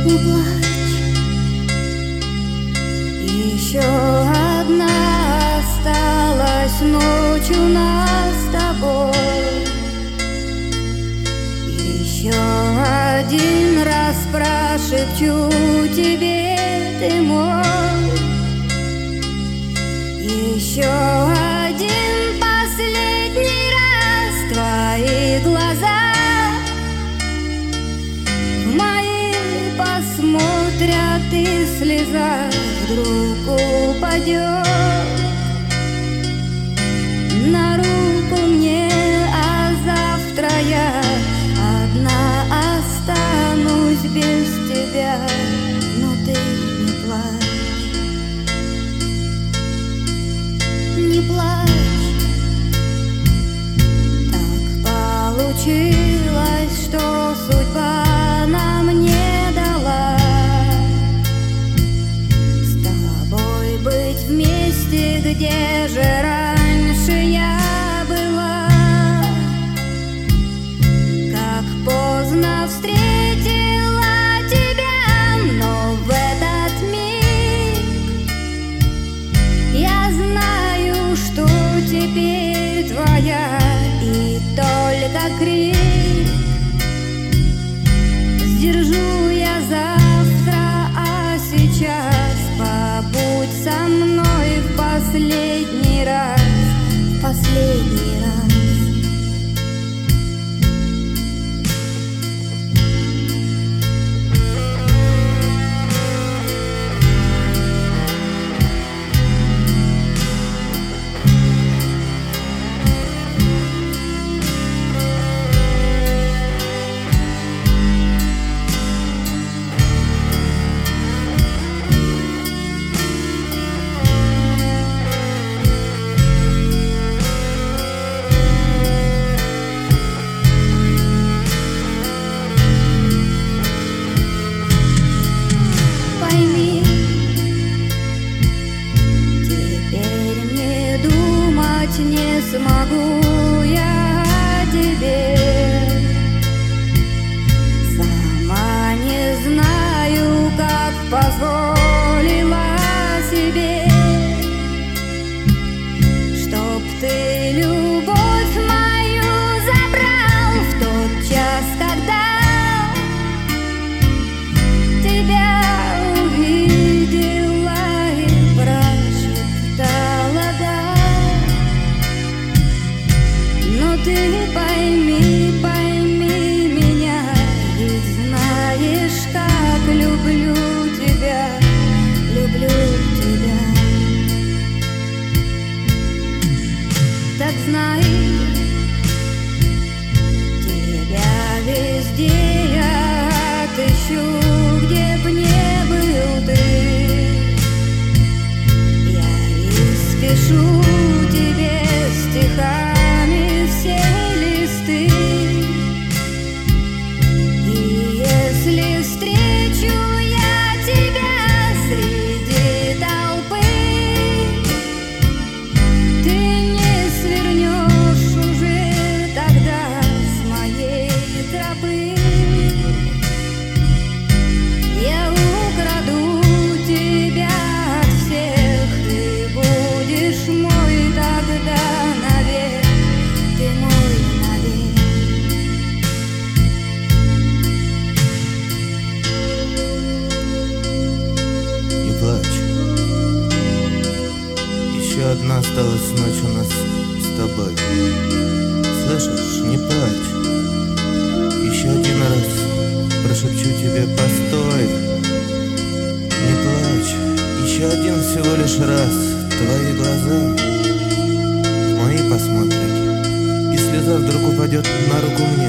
Не плачь, еще одна осталась ночь у нас с тобой. Еще один раз прошепчу тебе, ты мой. Еще один последний раз твои глаза в мои посмотрят, и слеза вдруг упадет на руку мне, а завтра я одна останусь без тебя. Но ты не плачь, не плачь. Так получилось, что судьба нам не дала с тобой быть вместе, где же раньше я была. Как поздно встретила тебя, но в этот миг я знаю, что теперь твоя, и только крик сдержу я завтра, а сейчас побудь со мной в последний раз, в последний раз. Не смогу я о тебе, сама не знаю, как позволила себе, чтоб ты любовь мою забрал в тот час, когда тебя увидела и прошептала да. Но ты пойми, пойми меня, ведь знаешь, как люблю тебя, люблю тебя. Так знай, тебя везде я отыщу, где б не был ты. Я испишу тебе стихами все листы, и если встречу я тебя среди толпы, ты не свернешь уже тогда с моей тропы. Я украду тебя от всех, ты будешь мой тогда навек, ты мой навек. Не плачь, еще одна осталась ночь у нас с тобой. Слышишь, не плачь, еще один раз прошепчу тебе постой. Не плачь, еще один всего лишь раз твои глаза в мои посмотрят, и слеза вдруг упадет на руку мне,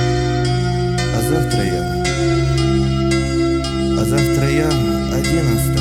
а завтра я один останусь